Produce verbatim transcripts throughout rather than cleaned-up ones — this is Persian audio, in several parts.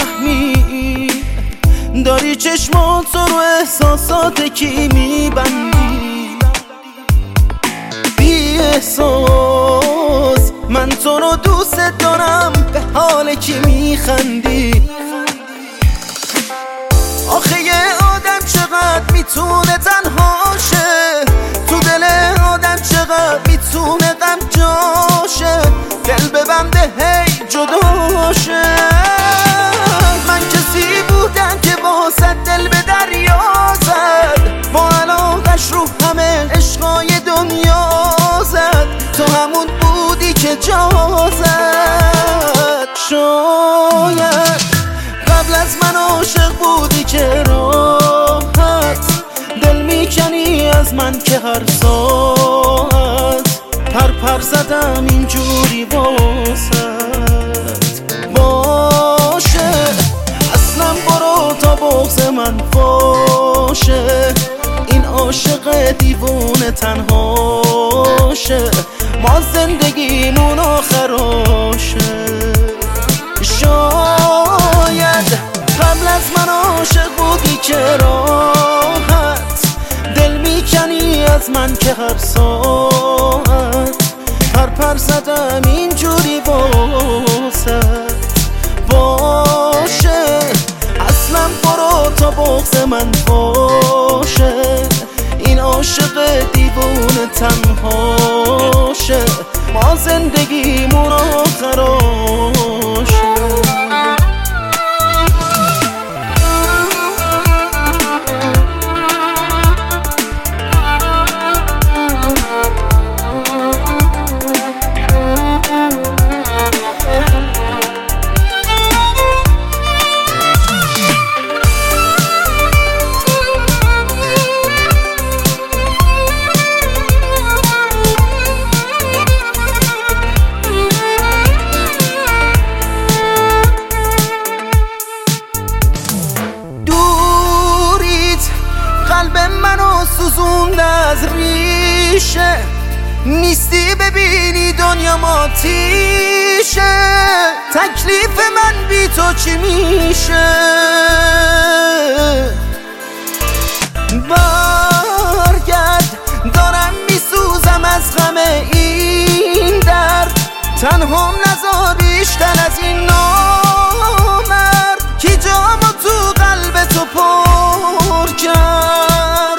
نمیفهمی، داری چشمات رو احساسات کی میبندی. بی احساس من تو رو دوست دارم، به حال کی میخندی. آخه یه آدم چقدر میتونه تنها شه، تو دل آدم چقدر میتونه غم جاشه، دل ببنده هی جدا شه. من کسی بودم که واسه دل به دریا زد، با علاقش رو همه عشقای دنیا زد، تو همون بودی که جا زد. شاید قبل از من عاشق بودی که راحت دل میکنی از من که هر ساعت پر پر زدم اینجوری واسط. باشه اصلا برو تا بغض من باشه، این عاشق دیوونه تنهاشه، ما زندگیمون آخراشه. شاید قبل از من عاشق بودی که راحت دل میکنی از من که هر ساعت پر پر زدم اینجوری واسط. باشه اصلا برو تا بغض من باشه، این عاشق دیوونه تنهاشه، ما زندگیمون آخراشه. قلب منو سوزونده از ریشه، نیستی ببینی دنیا ماتیشه، تکلیف من بی تو چی میشه. برگرد دارم میسوزم از غم این درد، تنهام نذار بیشتر از این نامرد، کی جامو تو قلب تو پر کرد.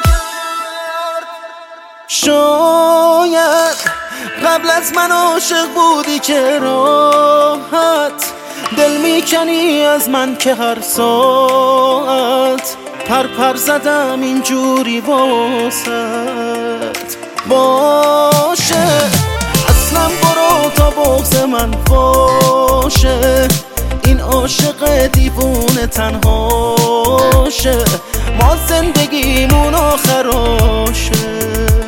شاید قبل از من عاشق بودی که راحت دل میکنی از من که هر ساعت پر پر زدم اینجوری واسط. باشه اصلا برو تا بغض من باشه، این عاشق دیوونه تنهاشه، ما زندگیمون آخراشه.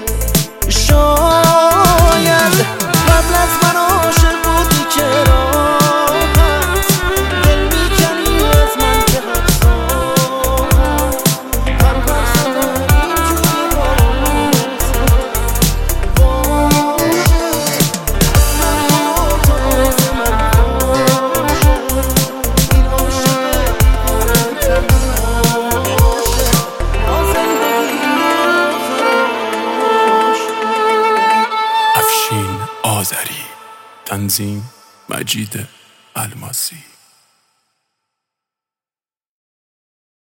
شاید قبل از من عاشق بودی که راحت دل میکنی از من که هر ساعت پر پر زدم اینجوری واسط. باشه اصلا برو تا بغض من باشه، این عاشق دیوونه تنهاشه، ما زندگیمون آخراشه. افشین آذری، تنظیم مجید الماسی.